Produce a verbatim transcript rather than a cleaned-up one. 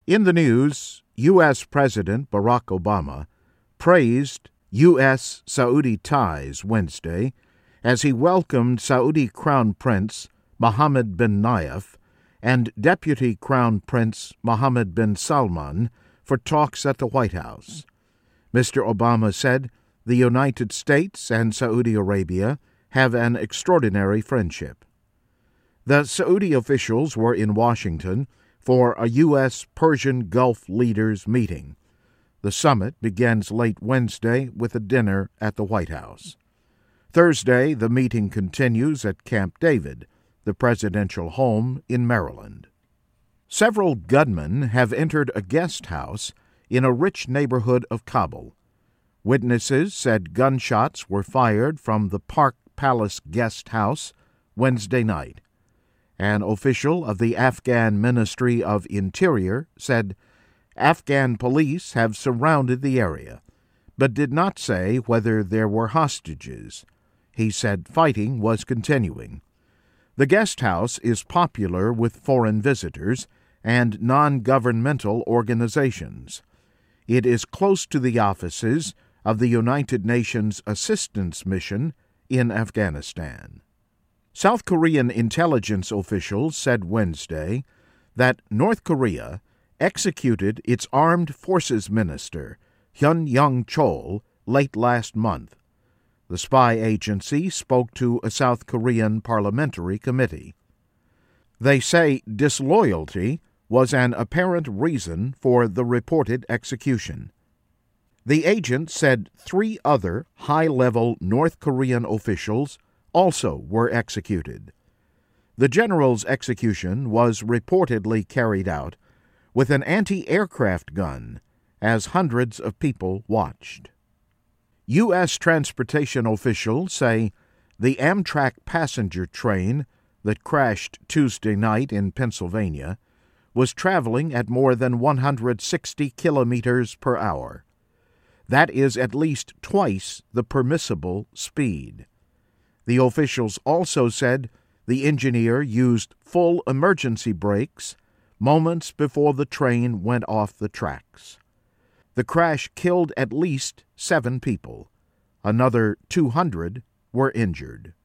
In the news, U S. President Barack Obama praised U S Saudi ties Wednesday as he welcomed Saudi Crown Prince Mohammed bin Nayef and Deputy Crown Prince Mohammed bin Salman for talks at the White House. Mister Obama said the United States and Saudi Arabia have an extraordinary friendship. The Saudi officials were in Washington for a U S Persian Gulf leaders meeting. The summit begins late Wednesday with a dinner at the White House. Thursday, the meeting continues at Camp David, the presidential home in Maryland. Several gunmen have entered a guest house in a rich neighborhood of Kabul. Witnesses said gunshots were fired from the Park Palace guest house Wednesday night. An official of the Afghan Ministry of Interior said Afghan police have surrounded the area, but did not say whether there were hostages. He said fighting was continuing. The guest house is popular with foreign visitors and non-governmental organizations. It is close to the offices of the United Nations Assistance Mission in Afghanistan. South Korean intelligence officials said Wednesday that North Korea executed its armed forces minister, Hyun Young-chol, late last month. The spy agency spoke to a South Korean parliamentary committee. They say disloyalty was an apparent reason for the reported execution. The agent said three other high-level North Korean officials also were executed. The general's execution was reportedly carried out with an anti-aircraft gun as hundreds of people watched. U S transportation officials say the Amtrak passenger train that crashed Tuesday night in Pennsylvania was traveling at more than one hundred sixty kilometers per hour. That is at least twice the permissible speed. The officials also said the engineer used full emergency brakes moments before the train went off the tracks. The crash killed at least seven people. Another two hundred were injured.